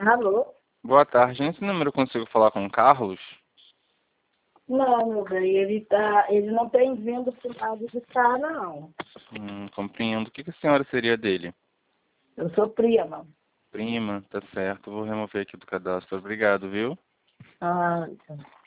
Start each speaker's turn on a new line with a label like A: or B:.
A: Alô?
B: Boa tarde. Nesse número eu consigo falar com o Carlos?
A: Não, meu bem, ele não tem vindo pro lado de cá, não.
B: Compreendo. O que a senhora seria dele?
A: Eu sou prima.
B: Prima, tá certo. Vou remover aqui do cadastro. Obrigado, viu?
A: Ah, então.